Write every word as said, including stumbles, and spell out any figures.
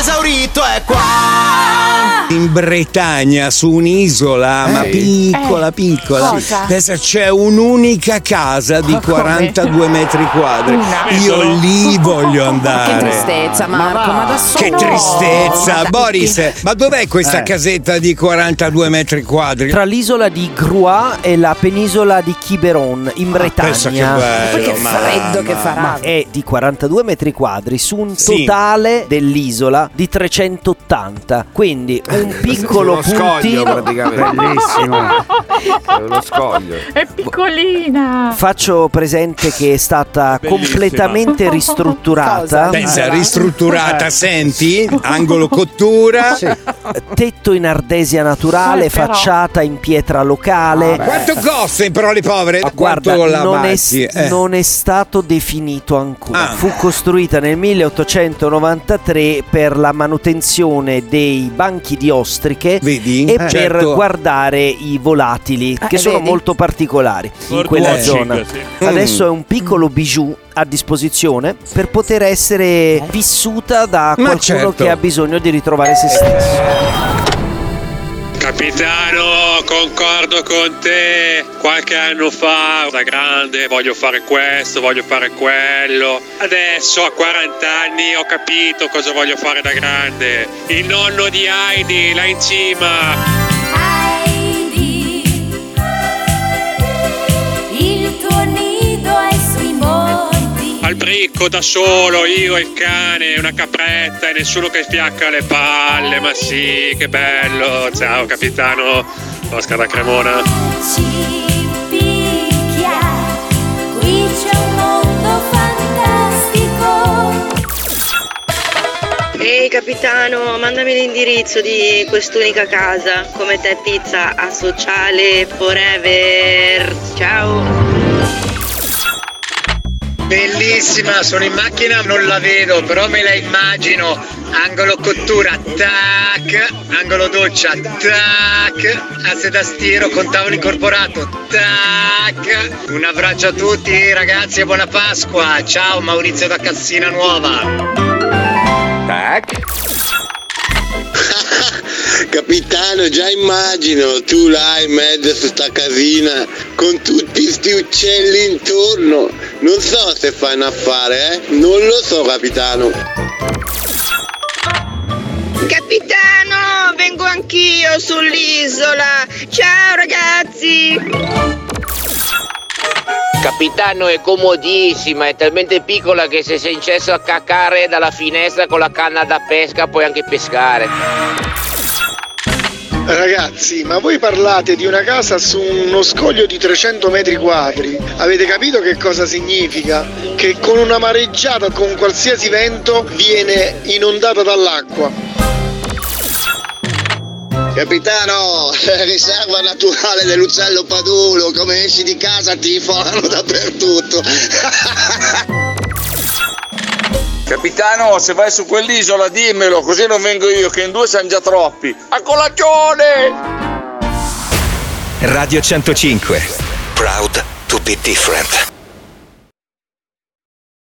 esaurito è qua. In Bretagna, su un'isola, Ehi. ma piccola, Eh, piccola. cosa? Adesso c'è un'unica casa di Ma come? quarantadue metri quadri. Una. Io lì voglio andare. Che tristezza, Marco, ma da solo. Che tristezza, No. Boris. Ma dov'è questa Eh. casetta di quarantadue metri quadri? Tra l'isola di Groix e la penisola di Quiberon in Bretagna. pensa che bello, Poi che mamma. freddo che farà. Ma è di quarantadue metri quadri su un Sì. totale dell'isola di trecentottanta. Quindi un piccolo Uno scoglio puntino. praticamente. Bellissimo. È uno scoglio. È piccolina. Faccio presente che è stata Bellissima. completamente ristrutturata. Pensa, ristrutturata, senti? Angolo cottura. Tetto in ardesia naturale, Eh, però. facciata in pietra locale. Quanto costa però le povere? Ma guarda, Quanto la non è, bazzi? Eh. non è stato definito ancora. Ah. Fu costruita nel milleottocentonovantatré per la manutenzione dei banchi di ostriche Vedi? e Eh, per certo. guardare i volatili, che Eh, sono vedi? molto particolari in Bird quella watching, zona. sì. Adesso Mm. è un piccolo bijou a disposizione per poter essere vissuta da Ma qualcuno certo. che ha bisogno di ritrovare se stesso. Capitano, concordo con te. Qualche anno fa, da grande, voglio fare questo, voglio fare quello. Adesso a quaranta anni ho capito cosa voglio fare da grande. Il nonno di Heidi, là in cima. Il tuo nido è sui monti. Al bricco da solo, io e il cane, una capretta e nessuno che fiacca le palle. Ma sì, che bello. Ciao capitano, Oscar da Cremona. Ci picchia, qui c'è un mondo fantastico. Ehi capitano, mandami l'indirizzo di quest'unica casa. Come te pizza a sociale forever. Ciao. Bellissima, sono in macchina, non la vedo, però me la immagino. Angolo cottura, tac, angolo doccia, tac, asse da stiro con tavolo incorporato, tac. Un abbraccio a tutti ragazzi e buona Pasqua. Ciao Maurizio da Cassina Nuova. Tac. Capitano, già immagino tu là in mezzo su sta casina con tutti sti uccelli intorno. Non so se fai un affare, eh? Non lo so, capitano. Capitano, vengo anch'io sull'isola. Ciao ragazzi. Capitano, è comodissima, è talmente piccola che se sei incesso a caccare dalla finestra con la canna da pesca puoi anche pescare. Ragazzi, ma voi parlate di una casa su uno scoglio di trecento metri quadri. Avete capito che cosa significa? Che con una mareggiata, con qualsiasi vento, viene inondata dall'acqua. Capitano, riserva naturale dell'uccello padulo, come esci di casa ti folano dappertutto. Capitano, se vai su quell'isola dimmelo, così non vengo io, che in due siamo già troppi. A colazione! Radio centocinque. Proud to be different.